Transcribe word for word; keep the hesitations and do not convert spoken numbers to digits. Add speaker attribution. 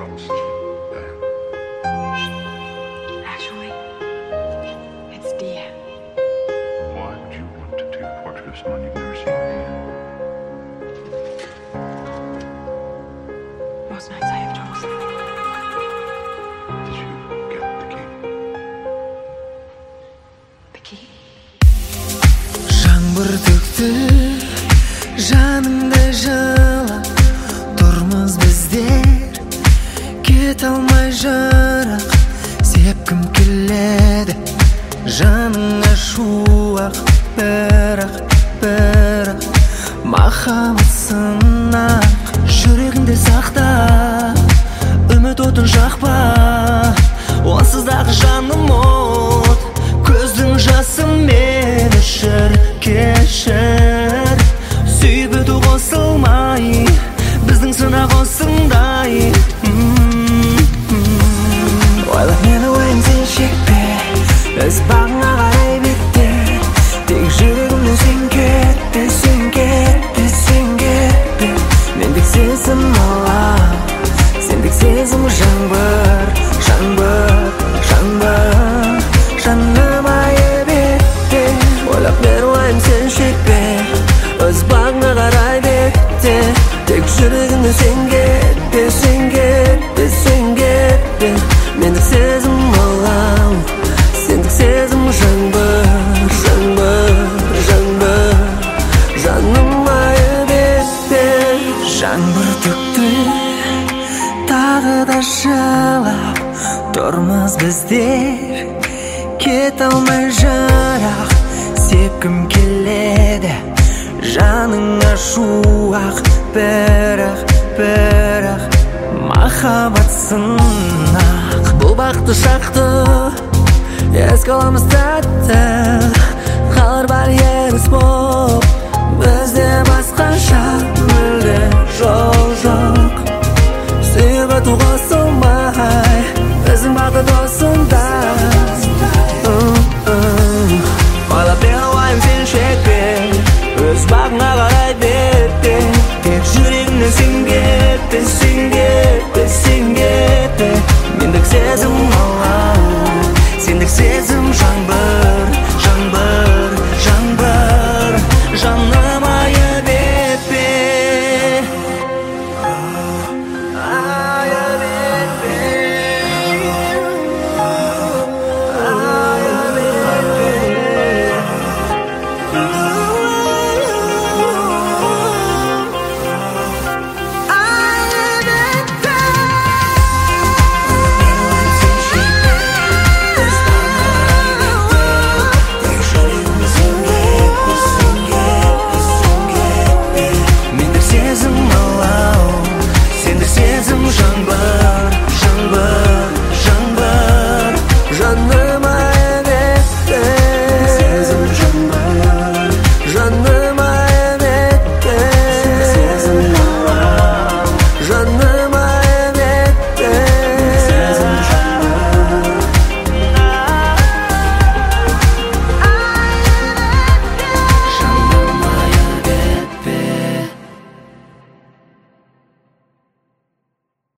Speaker 1: else than
Speaker 2: Actually, it's Dia.
Speaker 1: why would you want to take a portrait of someone you've never seen again?
Speaker 2: Most nights I have trouble sleeping.
Speaker 1: Did you get the key?
Speaker 2: The key?
Speaker 3: Жаңбыр төкті жанымды жылап тұрмыз біздер кете алмай жырақ сепкім келеді жаныңа шуақ бірақ бірақ махаббат сынақ жүрегіңде сақта үміт отын жақпа онсыз дағы жаным от көздің жасы мені шыр кешір сүйіп өту қосылмай біздің сынақ осындай ойлап мені ойым сен шекпе өз бағыңа қарай бетте тек жүрегімнен сен кетпе сен кетпе сен кетпе мендік сезім алам сендік сезім жаңбыр жаңбыр жаңбыр жаным айып етте ойлап мені ойым сен шекпе өз бағыңа қарай бетте тек жүрегімнен сен кетпе сен кетпе сен кетпе мендік сезім алам сендік сезім жаңбыр жаңбыр жаңбыр жаным айып етте жаңбыр төкті тағы да жылап тұрмыз біздер кете алмай жырақ сепкім келеді жаныңа шуақ бірақ бірақ махаббат сынақ бұл бақытты шақты еске аламыз тәтті қалар бар еріс боп бізде басқаша мүлде жоқ